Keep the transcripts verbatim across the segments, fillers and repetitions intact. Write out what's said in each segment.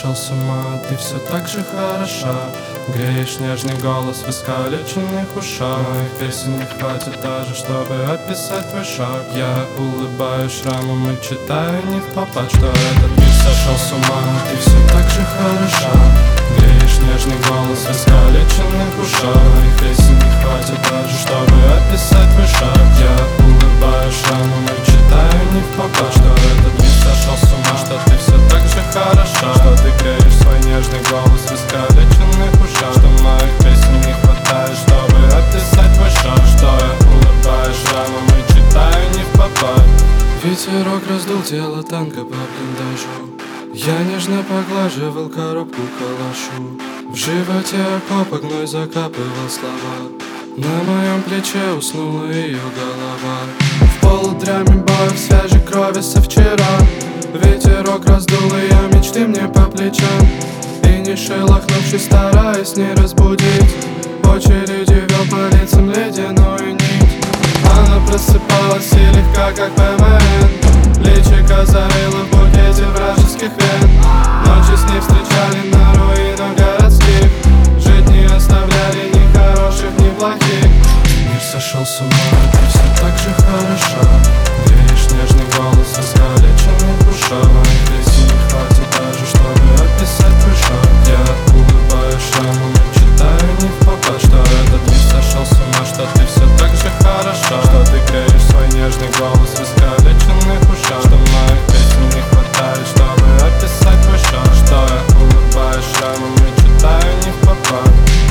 сошел с ума, ты все так же хороша. Греешь нежный голос в искалеченных ушах. Моих песен не хватит даже, чтобы описать твой шаг. Я улыбаюсь шрамом и читаю не в попад, что этот мир сошел с ума, ты все так же хороша. Греешь нежный голос в искалеченных ушах. Моих песен не хватит даже, чтобы описать твой шаг. Я улыбаюсь шрамом и читаю не в попад, что этот мир сошел с ума, что ты все так же хороша. Что ты греешь свой нежный голос в искалеченных ушах. Что моих песен не хватает, чтобы описать твой шаг. Что я улыбаюсь шрамом и читаю не в попад. Ветерок раздул тело танка по блиндажу. Я нежно поглаживал коробку калашу. В животе окопа гной закапывал слова. На моем плече уснула ее голова. В полудряме боя в свежей крови со вчера. Ветерок раздул ее мечты мне по плечам. И не шелохнувшись, стараясь не разбудить, очередью вел по лицам ледяную нить. Она просыпалась и легка, как ПМН. Личико зарыло в букете вражеских вен. Ночи с ней встречали на руинах городских. Жить не оставляли ни хороших, ни плохих. Мир сошел с ума, ты все так же хороша. Греешь нежный голос в искалеченных ушах. Моих песен не хватит даже, чтобы описать твой шаг. Я улыбаюсь шрамом и читаю не в попад, что этот мир сошел с ума, что ты все так же хороша. Что ты греешь свой нежный голос в искалеченных ушах. Что моих песен не хватает, чтобы описать твой шаг. Что я улыбаюсь шрамом и читаю не в попад.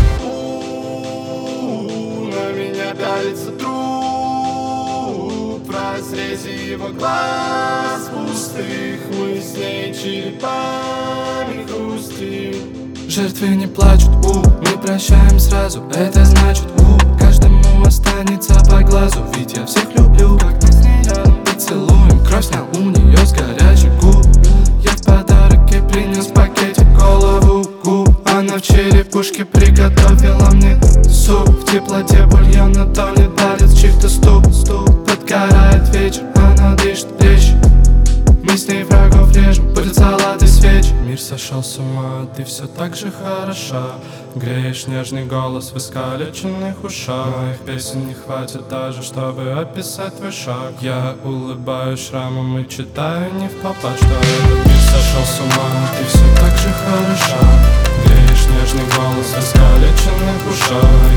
На меня пялится труп в разрезе его глаз пустых. Мы с ней черепами хрустим. Жертвы не плачут, у, мы прощаем сразу. Это значит, у, каждому останется по глазу. Ведь я всех люблю, как мы с ней рядом. И целуем, кровь снял у нее с горячих губ. Я в подарок ей принес в пакете голову губ. Она в черепушке приготовила мне суп. В теплоте бульона тонет палец чьих-то ступ. Подгорает вечер, она дышит речь. Мы с ней врагов режем, будет салат и свечи. Мир сошел с ума, ты все так же хороша. Греешь нежный голос в искалеченных ушах. Моих песен не хватит даже, чтобы описать твой шаг. Я улыбаюсь шрамом и читаю не в попад, что этот мир сошел с ума, ты все так же хороша. Греешь нежный голос в искалеченных ушах.